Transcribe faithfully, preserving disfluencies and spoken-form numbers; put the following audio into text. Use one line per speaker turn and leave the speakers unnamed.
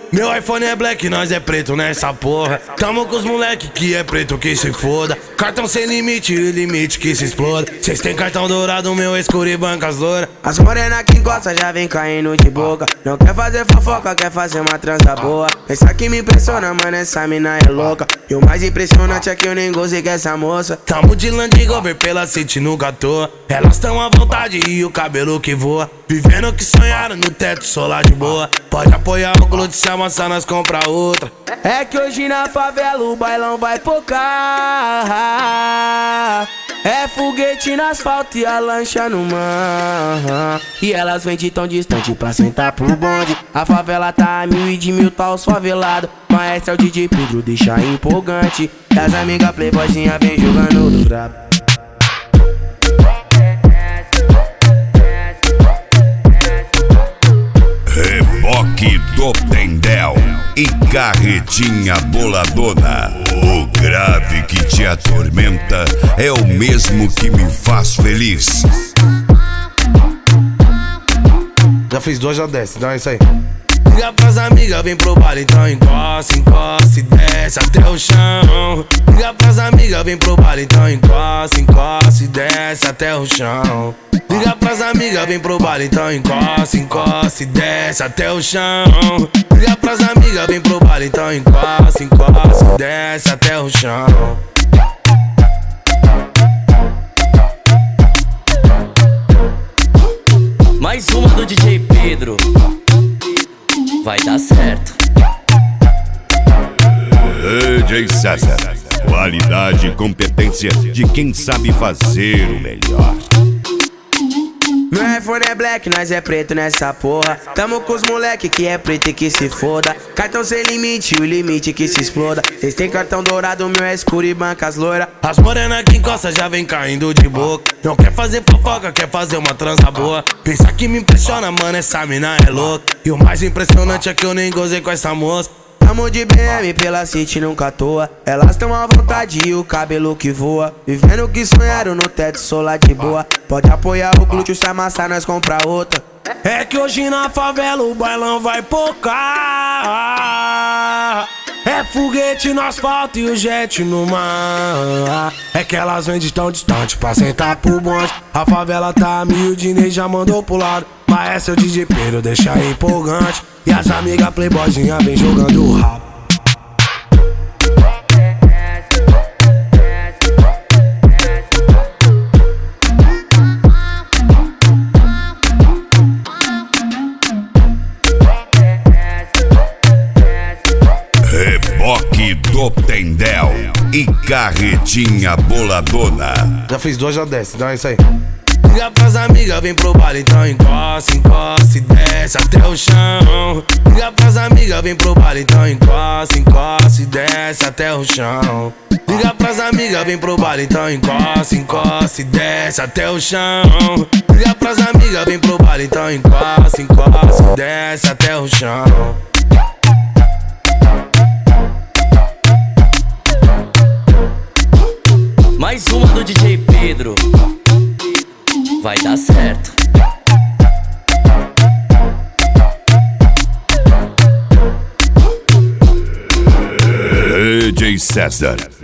Meu iPhone é black, nós é preto nessa porra. Tamo com os moleque que é preto que se foda. Cartão sem limite e limite que se exploda. Cês tem cartão dourado, meu escuro e bancas loura.
As morena que gosta já vem caindo de boca. Não quer fazer fofoca, quer fazer uma transa boa. Essa que me impressiona, mano, essa mina é louca. E o mais impressionante é que eu nem gozei com essa moça.
Tamo de Land Rover pela City, nunca à toa. Elas tão à vontade e o cabelo que voa. Vivendo o que sonharam no teto solar de boa. Pode apoiar o glúteo, se amassar nós compra outra.
É que hoje na favela o bailão vai focar. É foguete no asfalto e a lancha no mar. E elas vêm de tão distante pra sentar pro bonde. A favela tá a mil e de mil tá os favelados. Maestro é o D J Pedro, deixa empolgante. E as amigas playboyzinha vem jogando no trap.
Reboque do Tendel e carretinha boladona. O grave que te atormenta é o mesmo que me faz feliz.
Já fiz duas, já desce, então é isso aí. Liga pras amigas, vem pro baile, então encosta, encosta e desce até o chão. Liga pras amigas, vem pro baile, então encosta, encosta e desce até o chão. Liga pras amigas, vem pro baile, então encosta, encosta e desce até o chão. Liga pras amigas, vem pro baile, então encosta, encosta e desce até o chão.
Mais uma do D J Pedro. Vai dar certo.
D J César, qualidade e competência de quem sabe fazer o melhor.
Meu iPhone é black, nós é preto nessa porra. Tamo com os moleque que é preto e que se foda. Cartão sem limite, o limite que se exploda. Cês tem cartão dourado, meu é escuro e bancas loira.
As morena que encosta já vem caindo de boca. Não quer fazer fofoca, quer fazer uma transa boa. Pensa que me impressiona, mano, essa mina é louca. E o mais impressionante é que eu nem gozei com essa moça.
Tamo de B M pela City, nunca à toa. Elas tão à vontade e o cabelo que voa. Vivendo o que sonharam no teto solar de boa. Pode apoiar o glúteo, se amassar nós compra outra.
É que hoje na favela o bailão vai pocar. É foguete no asfalto e o jet no mar. É que elas vêm de tão distante pra sentar pro bonde. A favela tá a mil, o Dinei já mandou pro lado. Maestro é o D J Pedro, deixa empolgante. E as amigas playboyzinha vem jogando o rabo.
Reboque do Tendel e carretinha boladona.
Já fiz duas, já desce, então é isso aí. Liga pras amigas, vem pro baile, então encosta, encosta e desce até o chão. Liga pras amigas, vem pro baile, então encosta, encosta e desce até o chão. Liga pras amigas, vem pro baile, então encosta, encosta e desce até o chão. Liga pras amigas, vem pro baile, então encosta, encosta e desce até o chão.
Mais uma do D J Pedro. Vai dar certo.
D J César.